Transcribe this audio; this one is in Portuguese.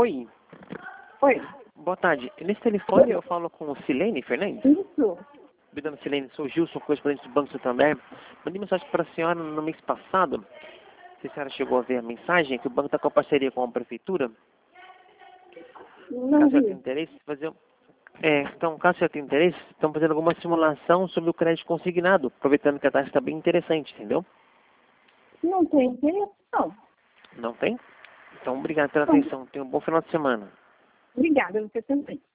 Oi, Oi. boa tarde. Nesse telefone eu falo com Silene Fernandes. Isso. Me dando Silene, sou Gilson, correspondente do Banco Santander. Mandei mensagem para a senhora no mês passado. Não sei se a senhora chegou a ver a mensagem, que o banco está com a parceria com a prefeitura. Não Caso eu tenha vi. interesse, então, caso você tenha interesse, estamos fazendo alguma simulação sobre o crédito consignado, aproveitando que a taxa está bem interessante, entendeu? Não tem interesse, não. Não tem? Então, obrigado pela Então, atenção. Tenha um bom final de semana. obrigada, você também.